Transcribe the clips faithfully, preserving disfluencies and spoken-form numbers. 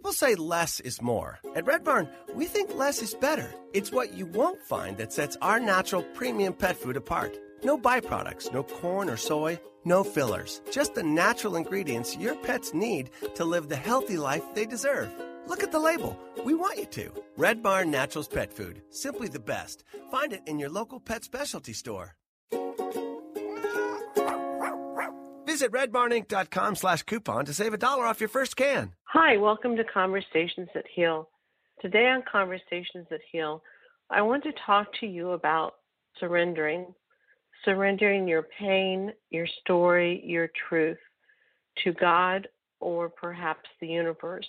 People say less is more. At Red Barn, we think less is better. It's what you won't find that sets our natural premium pet food apart. No byproducts, no corn or soy, no fillers. Just the natural ingredients your pets need to live the healthy life they deserve. Look at the label. We want you to. Red Barn Naturals Pet Food. Simply the best. Find it in your local pet specialty store. Visit redbarninc.com slash coupon to save a dollar off your first can. Hi, welcome to Conversations That Heal. Today on Conversations That Heal, I want to talk to you about surrendering. Surrendering your pain, your story, your truth to God or perhaps the universe.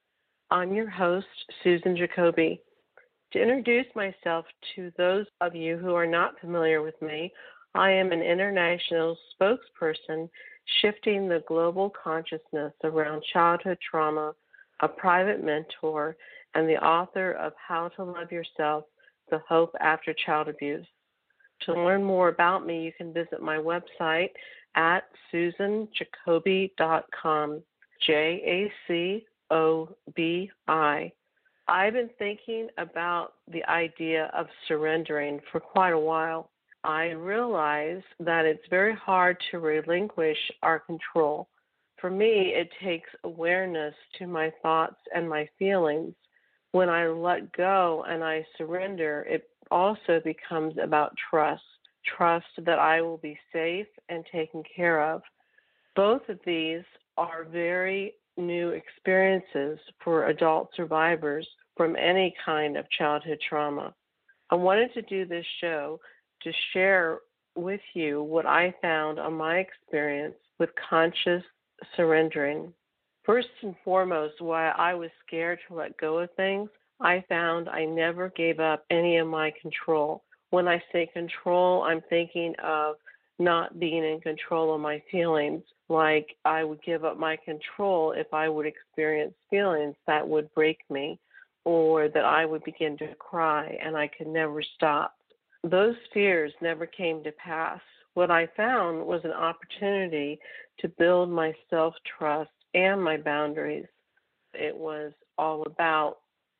I'm your host, Susan Jacoby. To introduce myself to those of you who are not familiar with me, I am an international spokesperson shifting the global consciousness around childhood trauma, a private mentor, and the author of How to Love Yourself, The Hope After Child Abuse. To learn more about me, you can visit my website at susan jacoby dot com, J A C O B I. I've been thinking about the idea of surrendering for quite a while. I realize that it's very hard to relinquish our control. For me, it takes awareness to my thoughts and my feelings. When I let go and I surrender, it also becomes about trust, trust that I will be safe and taken care of. Both of these are very new experiences for adult survivors from any kind of childhood trauma. I wanted to do this show to share with you what I found on my experience with conscious surrendering. First and foremost, why I was scared to let go of things, I found I never gave up any of my control. When I say control, I'm thinking of not being in control of my feelings, like I would give up my control if I would experience feelings that would break me, or that I would begin to cry and I could never stop. Those fears never came to pass. What I found was an opportunity to build my self-trust and my boundaries. It was all about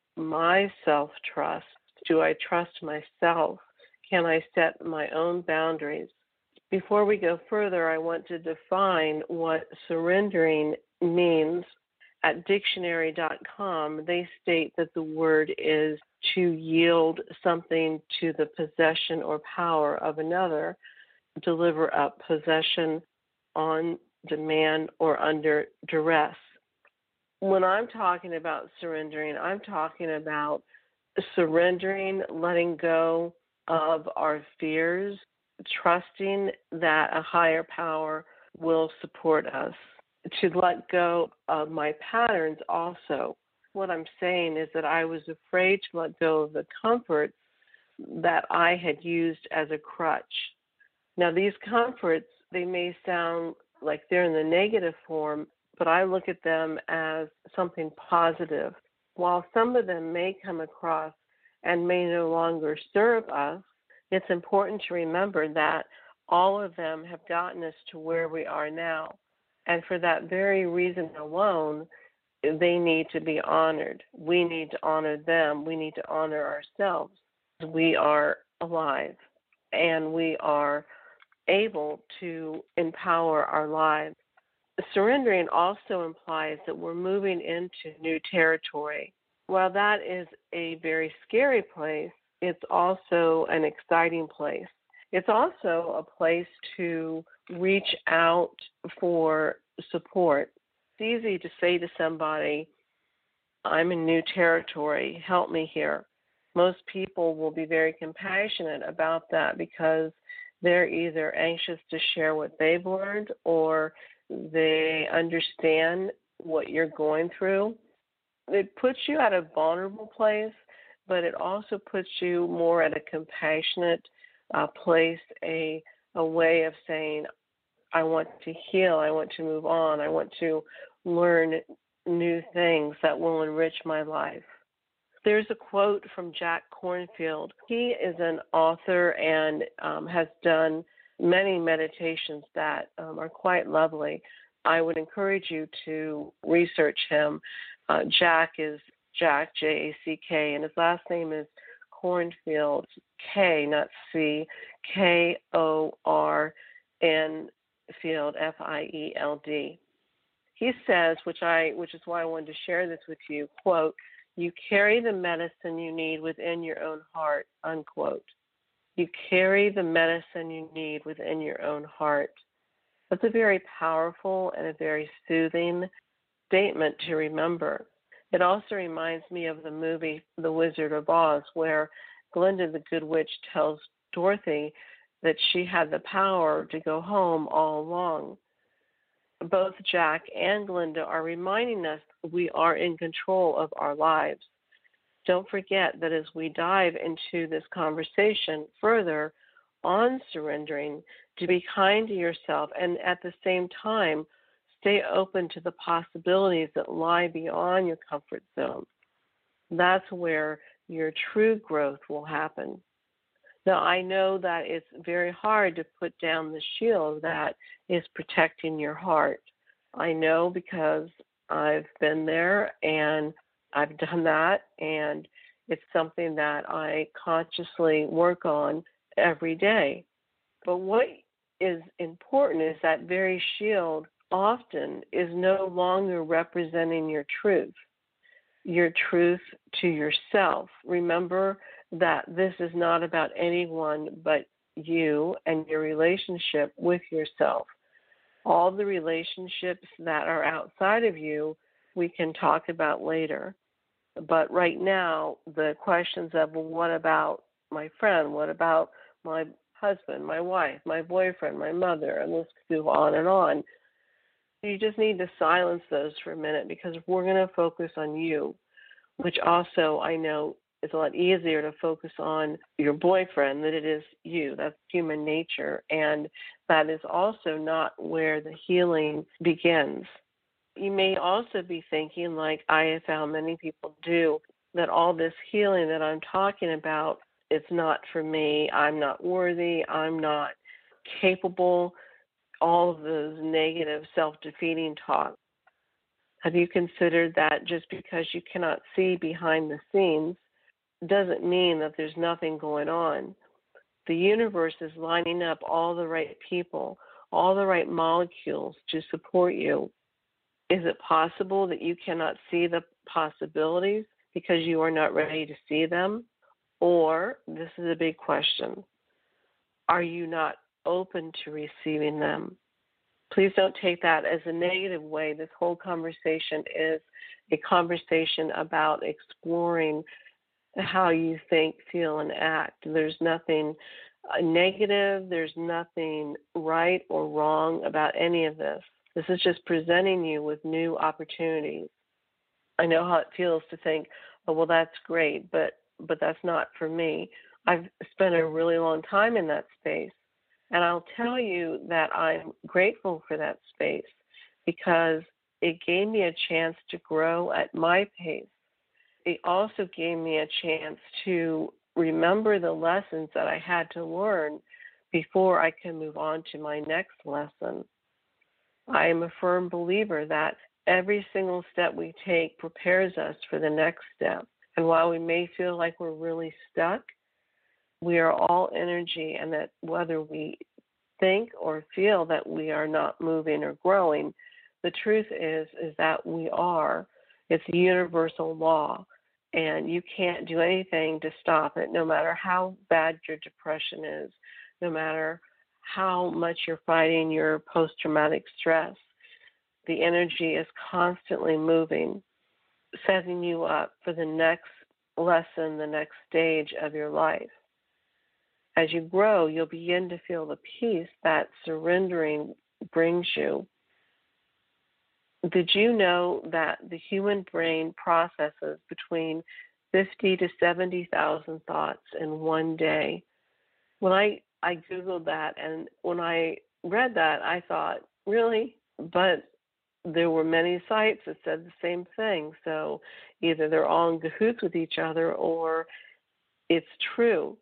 my self-trust. Do I trust myself? Can I set my own boundaries? Before we go further, I want to define what surrendering means. At dictionary dot com, they state that the word is to yield something to the possession or power of another, deliver up possession on demand or under duress. When I'm talking about surrendering, I'm talking about surrendering, letting go of our fears, trusting that a higher power will support us. To let go of my patterns also. What I'm saying is that I was afraid to let go of the comforts that I had used as a crutch. Now, these comforts, they may sound like they're in the negative form, but I look at them as something positive. While some of them may come across and may no longer serve us, it's important to remember that all of them have gotten us to where we are now. And for that very reason alone, they need to be honored. We need to honor them. We need to honor ourselves. We are alive, and we are able to empower our lives. Surrendering also implies that we're moving into new territory. While that is a very scary place, it's also an exciting place. It's also a place to reach out for support. It's easy to say to somebody, I'm in new territory, help me here. Most people will be very compassionate about that because they're either anxious to share what they've learned or they understand what you're going through. It puts you at a vulnerable place, but it also puts you more at a compassionate uh, place, a, a way of saying, I want to heal, I want to move on, I want to learn new things that will enrich my life. There's a quote from Jack Kornfield. He is an author and um, has done many meditations that um, are quite lovely. I would encourage you to research him. Uh, Jack is Jack, J A C K, and his last name is Kornfield, K, not C, K O R N Field, F I E L D. He says, which I, which is why I wanted to share this with you, quote, "You carry the medicine you need within your own heart," unquote. You carry the medicine you need within your own heart. That's a very powerful and a very soothing statement to remember. It also reminds me of the movie The Wizard of Oz, where Glinda the Good Witch tells Dorothy that she had the power to go home all along. Both Jack and Glinda are reminding us we are in control of our lives. Don't forget that as we dive into this conversation further on surrendering, to be kind to yourself and at the same time, stay open to the possibilities that lie beyond your comfort zone. That's where your true growth will happen. Now, I know that it's very hard to put down the shield that is protecting your heart. I know because I've been there and I've done that, and it's something that I consciously work on every day. But what is important is that very shield often is no longer representing your truth, your truth to yourself. Remember that this is not about anyone but you and your relationship with yourself. All the relationships that are outside of you, we can talk about later. But right now, the questions of, well, what about my friend? What about my husband, my wife, my boyfriend, my mother? And let's go on and on. You just need to silence those for a minute because we're going to focus on you, which also I know is a lot easier to focus on your boyfriend than it is you. That's human nature. And that is also not where the healing begins. You may also be thinking, like I have found many people do, that all this healing that I'm talking about, it's not for me. I'm not worthy. I'm not capable. All of those negative self-defeating talk. Have you considered that just because you cannot see behind the scenes doesn't mean that there's nothing going on? The universe is lining up all the right people, all the right molecules to support you. Is it possible that you cannot see the possibilities because you are not ready to see them? Or, this is a big question, are you not open to receiving them? Please don't take that as a negative way. This whole conversation is a conversation about exploring how you think, feel, and act. There's nothing negative. There's nothing right or wrong about any of this. This is just presenting you with new opportunities. I know how it feels to think, oh, well, that's great, but but that's not for me. I've spent a really long time in that space. And I'll tell you that I'm grateful for that space because it gave me a chance to grow at my pace. It also gave me a chance to remember the lessons that I had to learn before I can move on to my next lesson. I am a firm believer that every single step we take prepares us for the next step. And while we may feel like we're really stuck, we are all energy, and that whether we think or feel that we are not moving or growing, the truth is is that we are. It's a universal law, and you can't do anything to stop it, no matter how bad your depression is, no matter how much you're fighting your post-traumatic stress. The energy is constantly moving, setting you up for the next lesson, the next stage of your life. As you grow, you'll begin to feel the peace that surrendering brings you. Did you know that the human brain processes between fifty to seventy thousand thoughts in one day? When I, I Googled that, and when I read that, I thought, really? But there were many sites that said the same thing. So either they're all in cahoots with each other or it's true.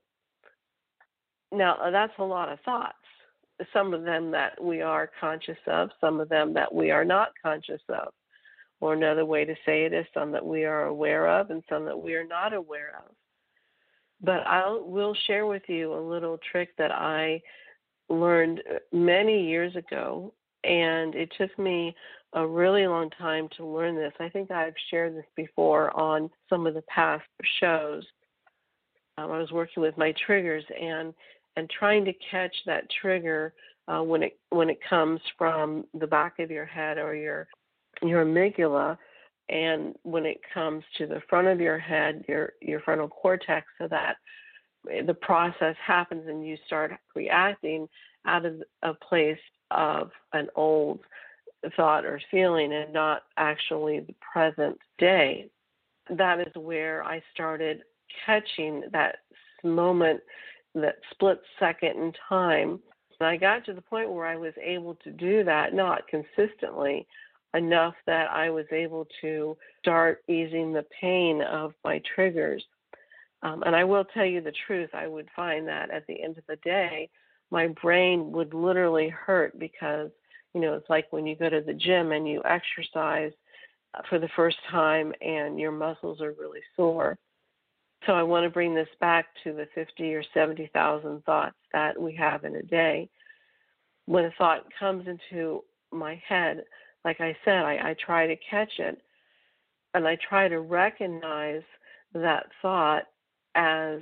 Now, that's a lot of thoughts. Some of them that we are conscious of, some of them that we are not conscious of. or another way to say it is some that we are aware of and some that we are not aware of. But I will share with you a little trick that I learned many years ago, and it took me a really long time to learn this. I think I've shared this before on some of the past shows. Um, I was working with my triggers and and trying to catch that trigger uh, when it when it comes from the back of your head or your your amygdala, and when it comes to the front of your head, your your frontal cortex, so that the process happens and you start reacting out of a place of an old thought or feeling and not actually the present day. That is where I started catching that moment, that split second in time. And I got to the point where I was able to do that, not consistently, enough that I was able to start easing the pain of my triggers. Um, and I will tell you the truth, I would find that at the end of the day, my brain would literally hurt because, you know, it's like when you go to the gym and you exercise for the first time and your muscles are really sore. So I want to bring this back to the fifty or seventy thousand thoughts that we have in a day. When a thought comes into my head, like I said, I, I try to catch it, and I try to recognize that thought as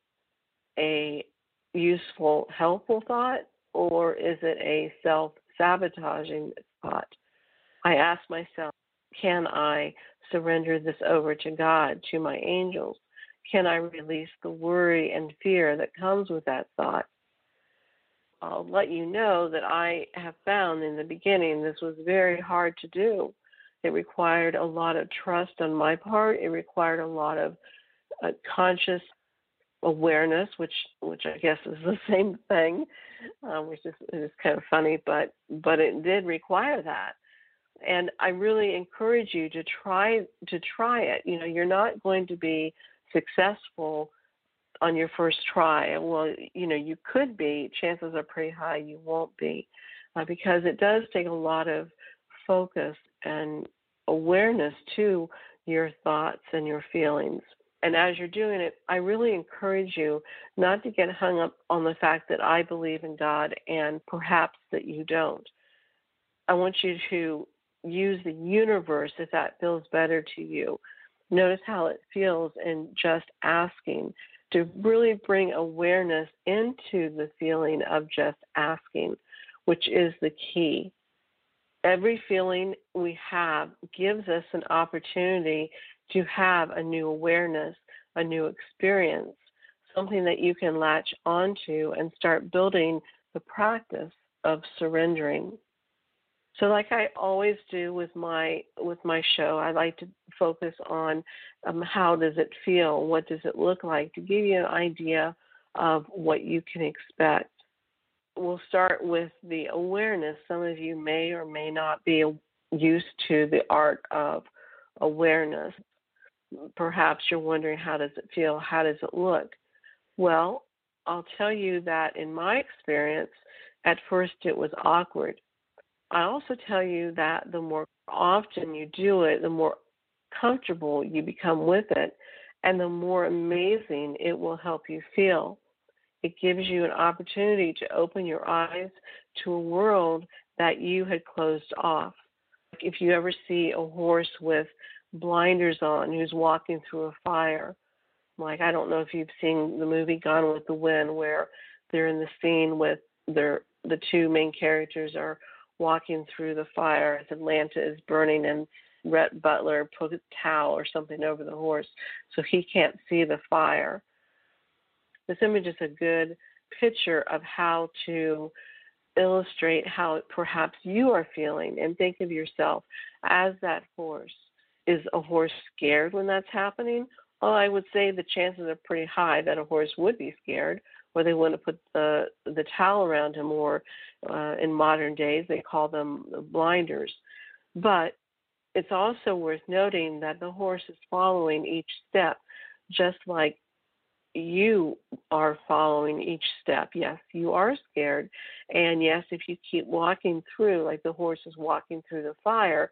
a useful, helpful thought, or is it a self-sabotaging thought? I ask myself, can I surrender this over to God, to my angels? Can I release the worry and fear that comes with that thought? I'll let you know that I have found in the beginning this was very hard to do. It required a lot of trust on my part. It required a lot of uh, conscious awareness, which which I guess is the same thing, uh, which is, is kind of funny, but but it did require that. And I really encourage you to try to try it. You know, you're not going to be successful on your first try. Well, you know, you could be. Chances are pretty high you won't be, uh, because it does take a lot of focus and awareness to your thoughts and your feelings. And as you're doing it, I really encourage you not to get hung up on the fact that I believe in God and perhaps that you don't. I want you to use the universe if that feels better to you. Notice how it feels in just asking, to really bring awareness into the feeling of just asking, which is the key. Every feeling we have gives us an opportunity to have a new awareness, a new experience, something that you can latch onto and start building the practice of surrendering. So like I always do with my with my show, I like to focus on um, how does it feel, what does it look like, to give you an idea of what you can expect. We'll start with the awareness. Some of you may or may not be used to the art of awareness. Perhaps you're wondering, how does it feel? How does it look? Well, I'll tell you that in my experience, at first it was awkward. I also tell you that the more often you do it, the more comfortable you become with it, and the more amazing it will help you feel. It gives you an opportunity to open your eyes to a world that you had closed off. If you ever see a horse with blinders on who's walking through a fire, like I don't know if you've seen the movie Gone with the Wind, where they're in the scene with their the two main characters are walking through the fire as Atlanta is burning, and Rhett Butler put a towel or something over the horse so he can't see the fire. This image is a good picture of how to illustrate how perhaps you are feeling, and think of yourself as that horse. Is a horse scared when that's happening? Well, I would say the chances are pretty high that a horse would be scared, or they wouldn't put the the towel around him, or uh, in modern days they call them blinders. But it's also worth noting that the horse is following each step, just like you are following each step. Yes, you are scared, and yes, if you keep walking through, like the horse is walking through the fire,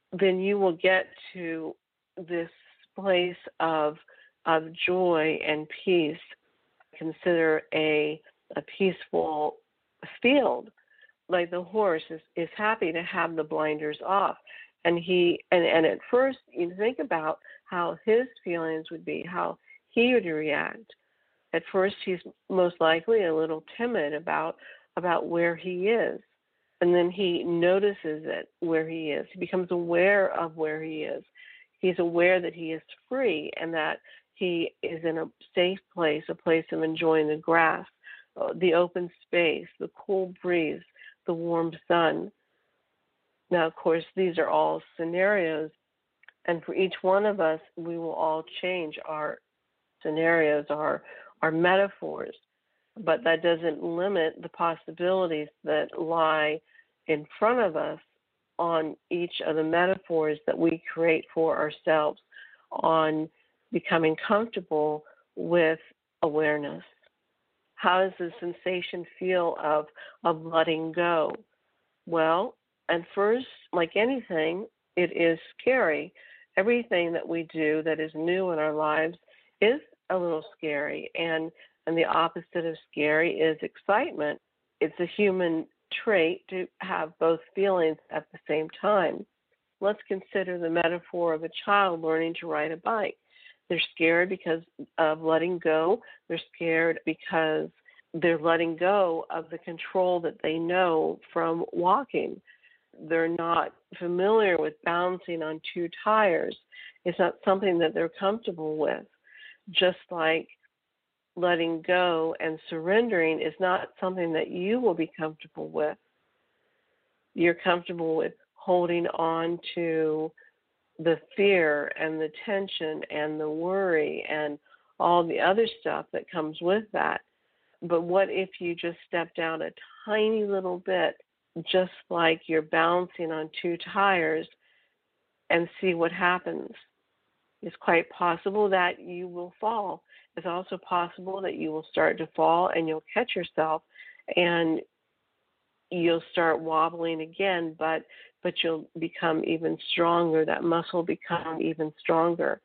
then you will get to this place of of joy and peace. Consider a a peaceful field. Like the horse is, is happy to have the blinders off. And he and, and at first you think about how his feelings would be, how he would react. At first he's most likely a little timid about about where he is. And then he notices it where he is. He becomes aware of where he is. He's aware that he is free and that he is in a safe place, a place of enjoying the grass, uh, the open space, the cool breeze, the warm sun. Now, of course, these are all scenarios, and for each one of us, we will all change our scenarios, our our metaphors, but that doesn't limit the possibilities that lie in front of us on each of the metaphors that we create for ourselves, on becoming comfortable with awareness. How does the sensation feel of, of letting go? Well, at first, like anything, it is scary. Everything that we do that is new in our lives is a little scary, and, and the opposite of scary is excitement. It's a human trait to have both feelings at the same time. Let's consider the metaphor of a child learning to ride a bike. They're scared because of letting go. They're scared because they're letting go of the control that they know from walking. They're not familiar with balancing on two tires. It's not something that they're comfortable with. Just like letting go and surrendering is not something that you will be comfortable with. You're comfortable with holding on to the fear and the tension and the worry and all the other stuff that comes with that. But what if you just step down a tiny little bit, just like you're balancing on two tires, and see what happens? It's quite possible that you will fall. It's also possible that you will start to fall and you'll catch yourself and you'll start wobbling again, but but you'll become even stronger. That muscle will become even stronger.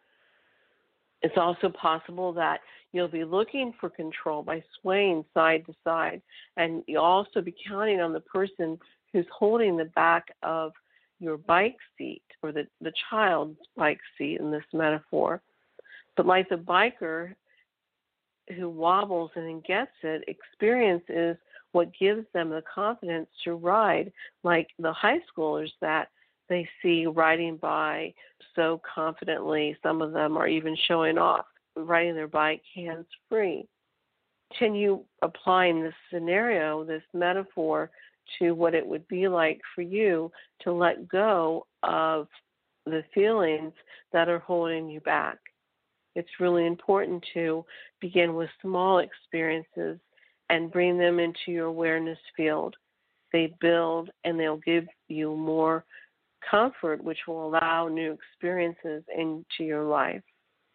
It's also possible that you'll be looking for control by swaying side to side, and you'll also be counting on the person who's holding the back of your bike seat, or the, the child's bike seat in this metaphor. But like the biker who wobbles and then gets it, experience is what gives them the confidence to ride, like the high schoolers that they see riding by so confidently. Some of them are even showing off, riding their bike hands-free. Continue applying this scenario, this metaphor, to what it would be like for you to let go of the feelings that are holding you back. It's really important to begin with small experiences and bring them into your awareness field. They build and they'll give you more comfort, which will allow new experiences into your life.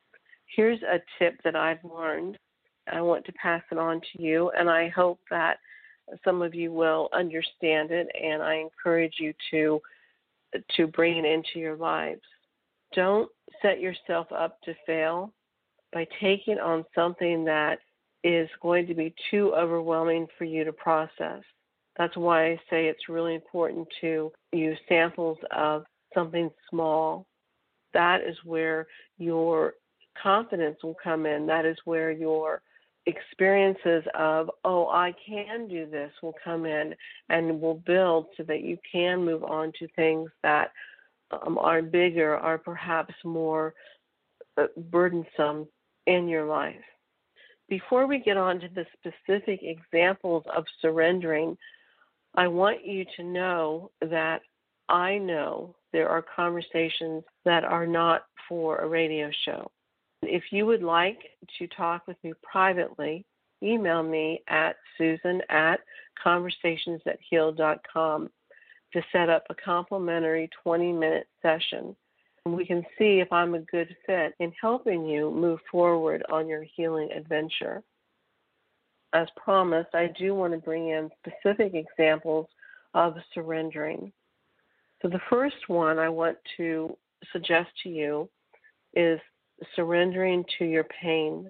Here's a tip that I've learned. I want to pass it on to you, and I hope that some of you will understand it, and I encourage you to to bring it into your lives. Don't set yourself up to fail by taking on something that is going to be too overwhelming for you to process. That's why I say it's really important to use samples of something small. That is where your confidence will come in. That is where your experiences of, oh, I can do this will come in and will build so that you can move on to things that um, are bigger, are perhaps more uh, burdensome in your life. Before we get on to the specific examples of surrendering, I want you to know that I know there are conversations that are not for a radio show. If you would like to talk with me privately, email me at susan at conversations that heal dot com to set up a complimentary twenty-minute session. And we can see if I'm a good fit in helping you move forward on your healing adventure. As promised, I do want to bring in specific examples of surrendering. So the first one I want to suggest to you is surrendering to your pain.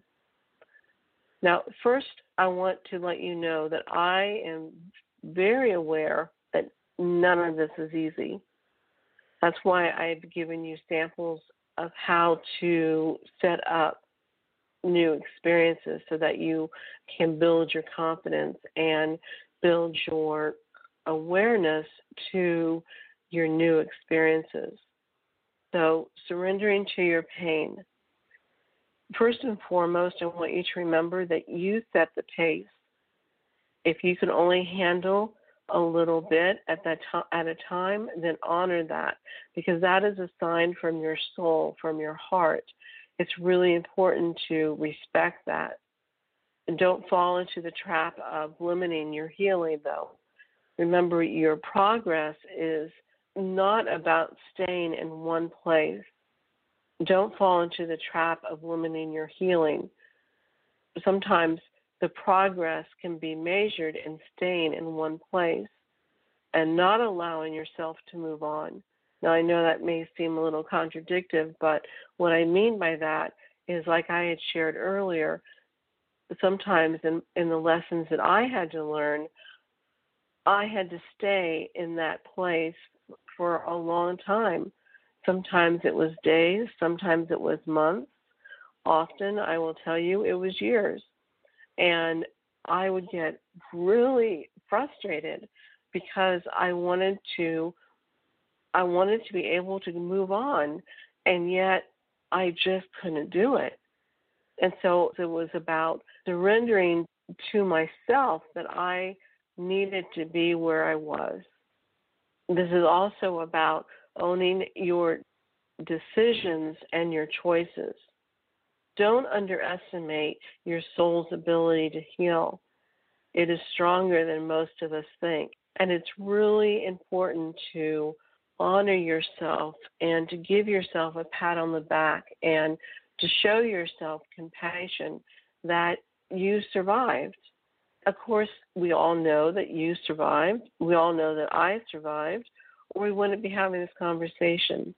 Now, first, I want to let you know that I am very aware that none of this is easy. That's why I've given you samples of how to set up new experiences so that you can build your confidence and build your awareness to your new experiences. So, surrendering to your pain. First and foremost, I want you to remember that you set the pace. If you can only handle a little bit at that to- at a time, then honor that, because that is a sign from your soul, from your heart. It's really important to respect that. And don't fall into the trap of limiting your healing, though. Remember, your progress is not about staying in one place. Don't fall into the trap of limiting your healing. Sometimes the progress can be measured in staying in one place and not allowing yourself to move on. Now, I know that may seem a little contradictory, but what I mean by that is, like I had shared earlier, sometimes in, in the lessons that I had to learn, I had to stay in that place for a long time. Sometimes it was days, sometimes it was months. Often, I will tell you, it was years. And I would get really frustrated because I wanted to I wanted to be able to move on, and yet I just couldn't do it. And so it was about surrendering to myself that I needed to be where I was. This is also about owning your decisions and your choices. Don't underestimate your soul's ability to heal. It is stronger than most of us think. And it's really important to honor yourself and to give yourself a pat on the back and to show yourself compassion that you survived. Of course, we all know that you survived. We all know that I survived, or we wouldn't be having this conversation.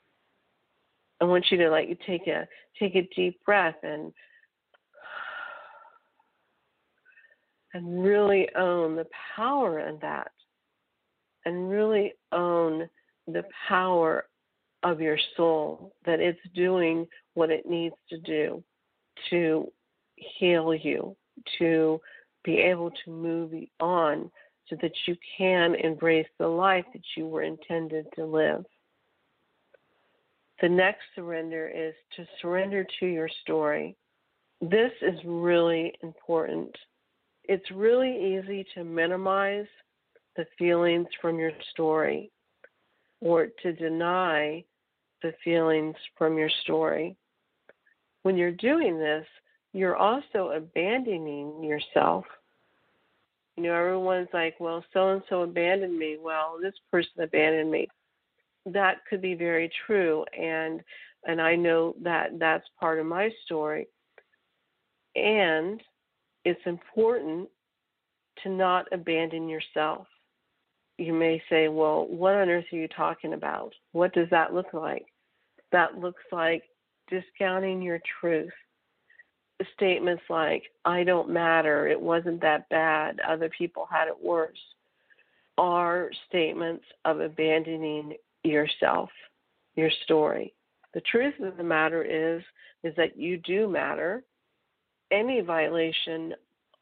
I want you to like take a take a deep breath and and really own the power in that, and really own the power of your soul, that it's doing what it needs to do to heal you, to be able to move on so that you can embrace the life that you were intended to live. The next surrender is to surrender to your story. This is really important. It's really easy to minimize the feelings from your story or to deny the feelings from your story. When you're doing this, you're also abandoning yourself. You know, everyone's like, well, so-and-so abandoned me. Well, this person abandoned me. That could be very true, and and I know that that's part of my story. And it's important to not abandon yourself. You may say, well, what on earth are you talking about? What does that look like? That looks like discounting your truth. Statements like, I don't matter, it wasn't that bad, other people had it worse, are statements of abandoning yourself, your story. The truth of the matter is, is that you do matter. Any violation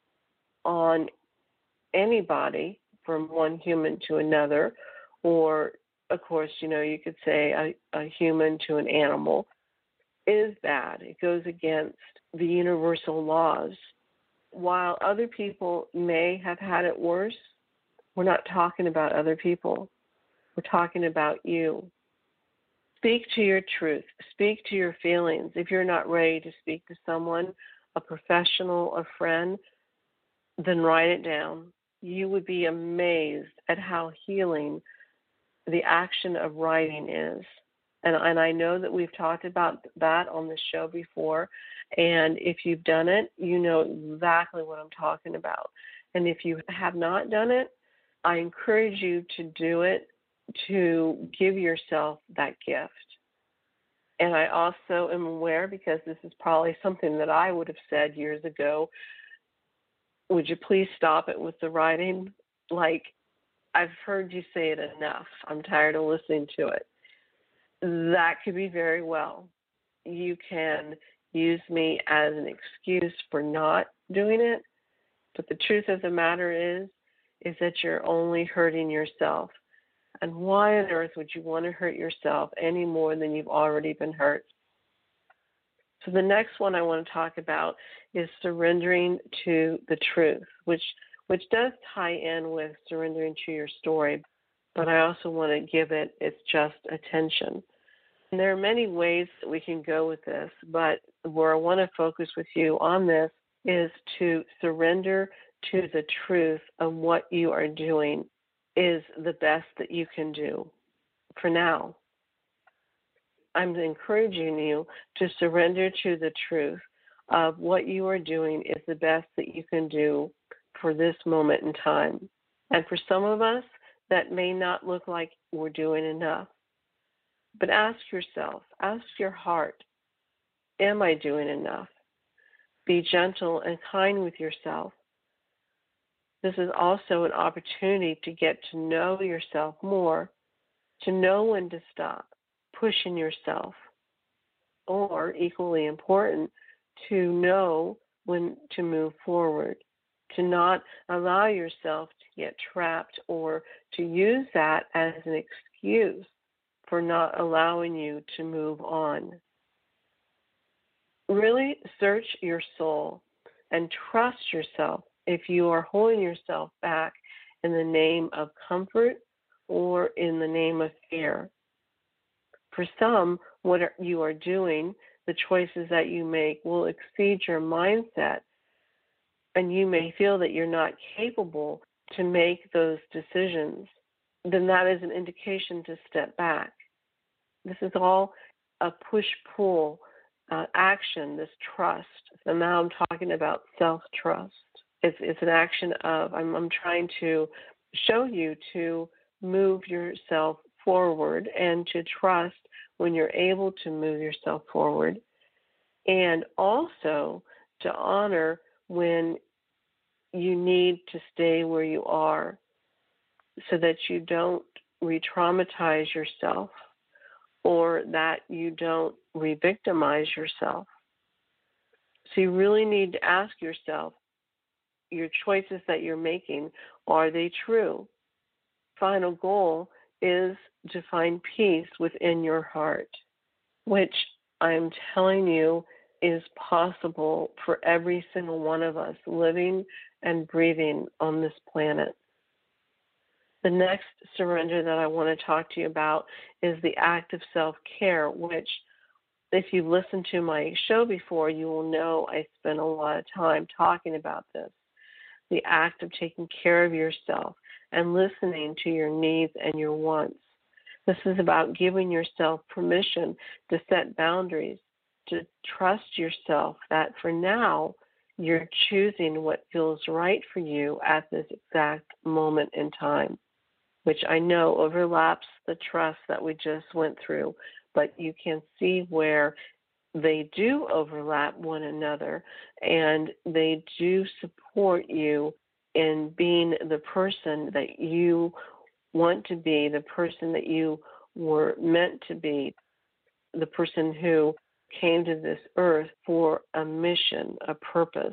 on anybody, from one human to another, or, of course, you know, you could say a, a human to an animal, is bad. It goes against the universal laws. While other people may have had it worse, we're not talking about other people. We're talking about you. Speak to your truth. Speak to your feelings. If you're not ready to speak to someone, a professional, a friend, then write it down. You would be amazed at how healing the action of writing is. And, and I know that we've talked about that on the show before. And if you've done it, you know exactly what I'm talking about. And if you have not done it, I encourage you to do it to give yourself that gift. And I also am aware, because this is probably something that I would have said years ago, would you please stop it with the writing? Like, I've heard you say it enough. I'm tired of listening to it. That could be very well. You can use me as an excuse for not doing it, but the truth of the matter is, is that you're only hurting yourself. And why on earth would you want to hurt yourself any more than you've already been hurt? So the next one I want to talk about is surrendering to the truth, which which does tie in with surrendering to your story, but I also want to give it its just attention. And there are many ways that we can go with this, but where I want to focus with you on this is to surrender to the truth of what you are doing is the best that you can do for now. I'm encouraging you to surrender to the truth of what you are doing is the best that you can do for this moment in time. And for some of us, that may not look like we're doing enough. But ask yourself, ask your heart, am I doing enough? Be gentle and kind with yourself. This is also an opportunity to get to know yourself more, to know when to stop pushing yourself, or equally important, to know when to move forward, to not allow yourself to get trapped or to use that as an excuse for not allowing you to move on. Really search your soul and trust yourself if you are holding yourself back in the name of comfort or in the name of fear. For some, what you are doing, the choices that you make, will exceed your mindset, and you may feel that you're not capable to make those decisions. Then that is an indication to step back. This is all a push-pull uh, action, this trust. And now I'm talking about self-trust. It's, it's an action of, I'm, I'm trying to show you to move yourself forward and to trust when you're able to move yourself forward, and also to honor when you need to stay where you are so that you don't re-traumatize yourself or that you don't re-victimize yourself. So you really need to ask yourself, your choices that you're making, are they true? Final goal is to find peace within your heart, which I'm telling you is possible for every single one of us living and breathing on this planet. The next surrender that I want to talk to you about is the act of self-care, which, if you've listened to my show before, you will know I spend a lot of time talking about this. The act of taking care of yourself and listening to your needs and your wants. This is about giving yourself permission to set boundaries, to trust yourself that for now you're choosing what feels right for you at this exact moment in time, which I know overlaps the trust that we just went through, but you can see where they do overlap one another, and they do support you in being the person that you want to be, the person that you were meant to be, the person who came to this earth for a mission, a purpose.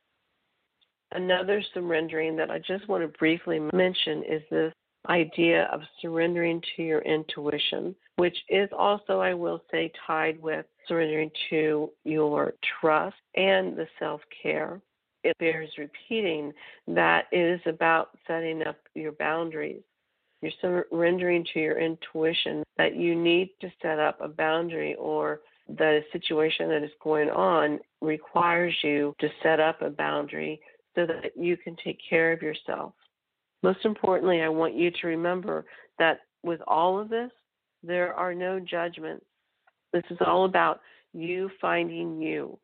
Another surrendering that I just want to briefly mention is this idea of surrendering to your intuition, which is also, I will say, tied with surrendering to your trust and the self-care. It bears repeating that it is about setting up your boundaries. You're surrendering to your intuition that you need to set up a boundary, or that a situation that is going on requires you to set up a boundary so that you can take care of yourself. Most importantly, I want you to remember that with all of this, there are no judgments. This is all about you finding you.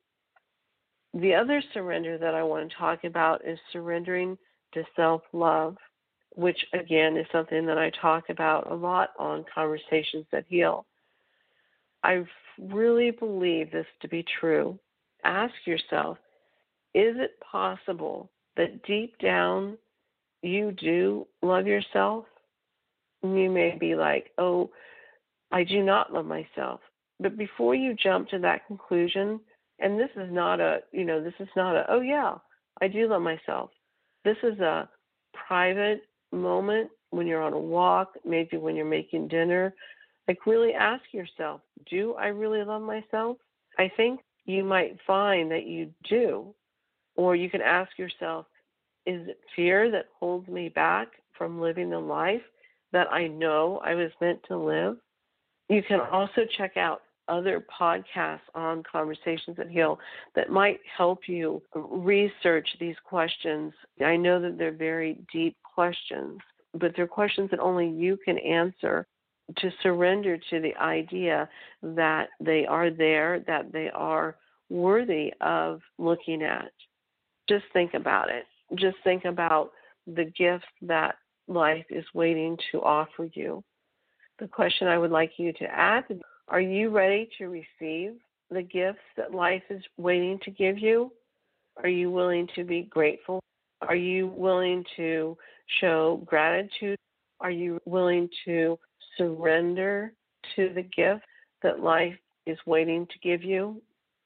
The other surrender that I want to talk about is surrendering to self-love. which again is something that I talk about a lot on Conversations That Heal. I really believe this to be true. Ask yourself, is it possible that deep down you do love yourself? And you may be like, oh, I do not love myself. But before you jump to that conclusion, and this is not a, you know, this is not a, oh yeah, I do love myself. This is a private moment when you're on a walk, maybe when you're making dinner. Like really ask yourself, do I really love myself? I think you might find that you do. Or you can ask yourself, is it fear that holds me back from living the life that I know I was meant to live? You can also check out other podcasts on Conversations That Heal that might help you research these questions. I know that they're very deep questions, but they're questions that only you can answer, to surrender to the idea that they are there, that they are worthy of looking at. Just think about it. Just think about the gift that life is waiting to offer you. The question I would like you to ask, are you ready to receive the gifts that life is waiting to give you? Are you willing to be grateful? Are you willing to show gratitude? Are you willing to surrender to the gift that life is waiting to give you?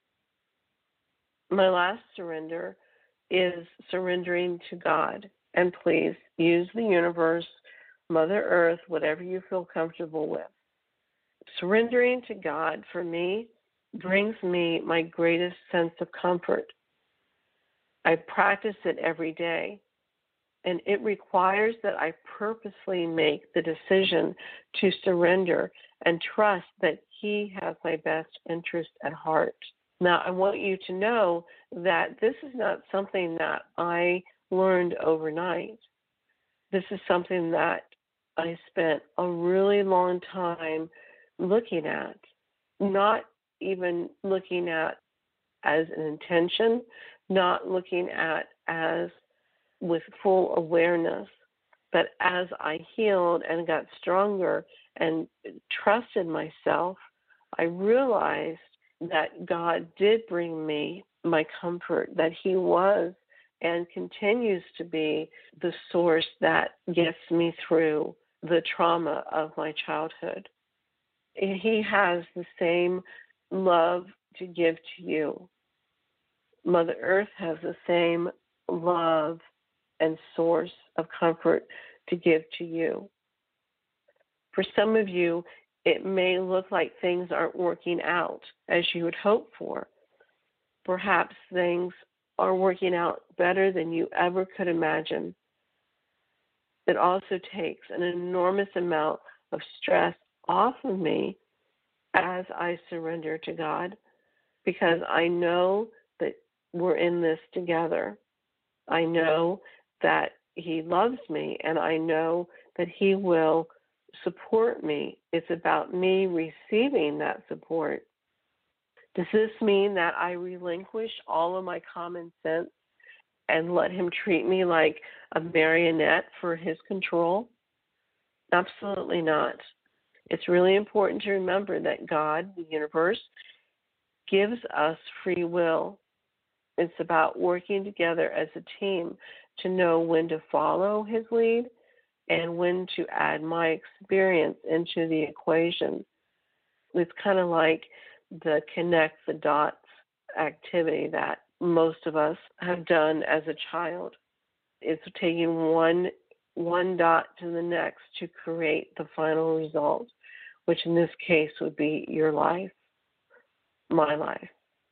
My last surrender is surrendering to God. And please use the universe, Mother Earth, whatever you feel comfortable with. Surrendering to God, for me, brings me my greatest sense of comfort. I practice it every day, and it requires that I purposely make the decision to surrender and trust that He has my best interest at heart. Now, I want you to know that this is not something that I learned overnight. This is something that I spent a really long time looking at, not even looking at as an intention, not looking at as with full awareness, but as I healed and got stronger and trusted myself, I realized that God did bring me my comfort, that He was and continues to be the source that gets me through the trauma of my childhood. He has the same love to give to you. Mother Earth has the same love and source of comfort to give to you. For some of you, it may look like things aren't working out as you would hope for. Perhaps things are working out better than you ever could imagine. It also takes an enormous amount of stress off of me as I surrender to God, because I know that we're in this together. I know that He loves me, and I know that He will support me. It's about me receiving that support. Does this mean that I relinquish all of my common sense and let Him treat me like a marionette for His control? Absolutely not. It's really important to remember that God, the universe, gives us free will. It's about working together as a team to know when to follow His lead and when to add my experience into the equation. It's kind of like the connect the dots activity that most of us have done as a child. It's taking one one dot to the next to create the final result, which in this case would be your life, my life.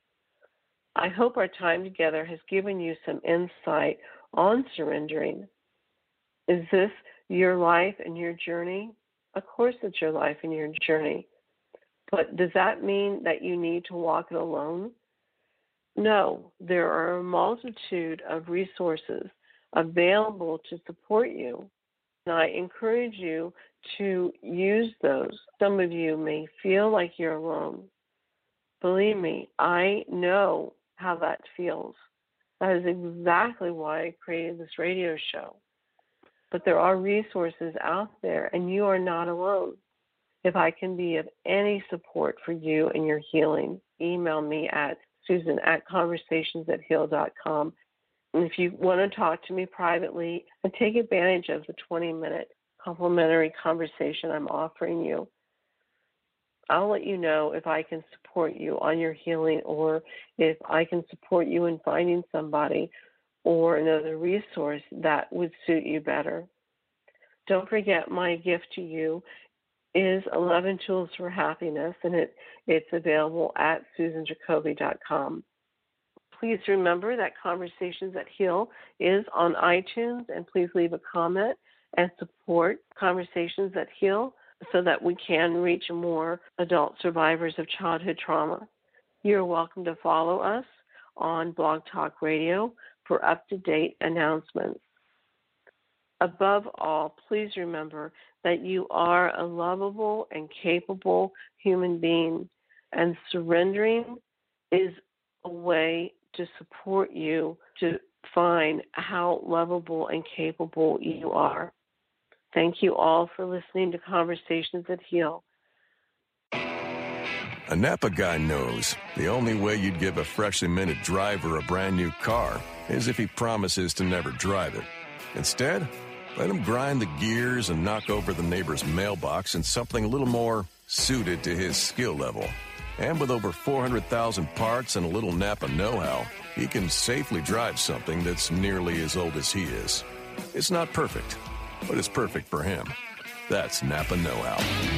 I hope our time together has given you some insight on surrendering. Is this your life and your journey? Of course it's your life and your journey. But does that mean that you need to walk it alone? No, there are a multitude of resources available to support you. And I encourage you to use those. Some of you may feel like you're alone. Believe me, I know how that feels. That is exactly why I created this radio show. but there are resources out there, and you are not alone. If I can be of any support for you in your healing, email me at Susan at conversations at heal dot com. And if you want to talk to me privately and take advantage of the twenty-minute complimentary conversation I'm offering you, I'll let you know if I can support you on your healing or if I can support you in finding somebody or another resource that would suit you better. Don't forget, my gift to you is eleven Tools for Happiness, and it, it's available at susan jacoby dot com. Please remember that Conversations that Heal is on iTunes, and please leave a comment and support Conversations that Heal so that we can reach more adult survivors of childhood trauma. You're welcome to follow us on Blog Talk Radio for up-to-date announcements. Above all, please remember that you are a lovable and capable human being, and surrendering is a way to support you to find how lovable and capable you are. Thank you all for listening to Conversations that Heal. A Napa guy knows the only way you'd give a freshly minted driver a brand new car is if he promises to never drive it. Instead, let him grind the gears and knock over the neighbor's mailbox in something a little more suited to his skill level. And with over four hundred thousand parts and a little Napa know-how, he can safely drive something that's nearly as old as he is. It's not perfect, but it's perfect for him. That's Napa know-how.